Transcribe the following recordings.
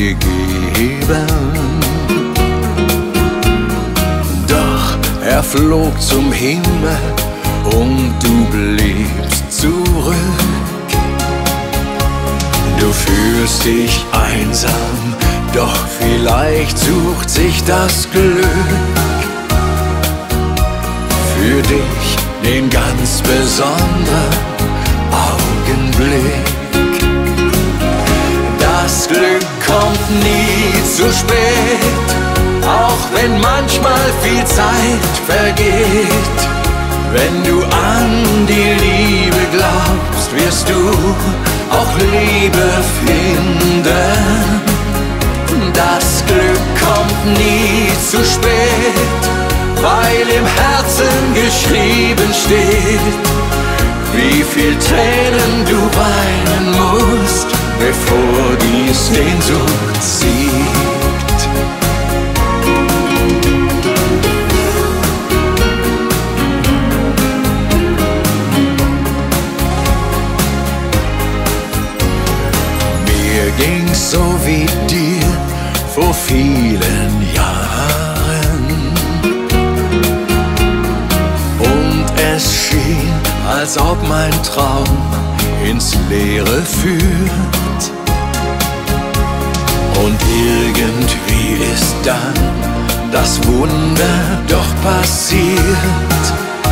gegeben. Doch er flog zum Himmel und du bliebst zurück. Du fühlst dich einsam, doch vielleicht sucht sich das Glück für dich den ganz besonderen Augenblick. Das Glück kommt nie zu spät, auch wenn manchmal viel Zeit vergeht. Wenn du an die Liebe glaubst, wirst du auch Liebe finden. Das Glück kommt nie zu spät, weil im Herzen geschrieben steht, wie viel Tränen du weinen musst, bevor die Sehnsucht siegt. Mir ging's so wie dir vor vielen Jahren, und es schien, als ob mein Traum ins Leere führt. Und irgendwie ist dann das Wunder doch passiert.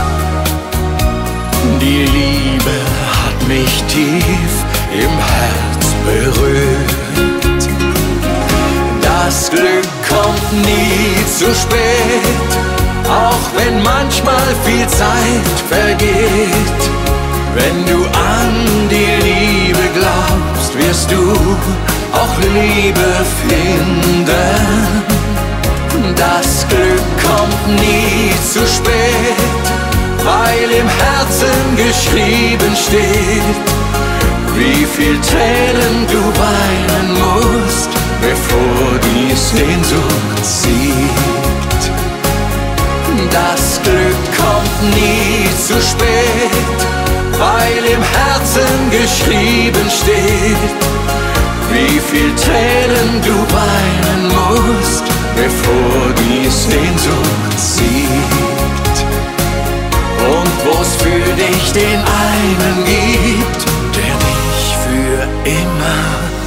Die Liebe hat mich tief im Herz berührt. Das Glück kommt nie zu spät, auch wenn manchmal viel Zeit vergeht. Wenn du an die Liebe glaubst, wirst du auch Liebe finden. Das Glück kommt nie zu spät, weil im Herzen geschrieben steht, wie viel Tränen du weinen musst, bevor die Sehnsucht siegt. Das Glück kommt nie zu spät, weil im Herzen geschrieben steht, wie viel Tränen du weinen musst, bevor die Sehnsucht siegt. Und wo's für dich den einen gibt, der dich für immer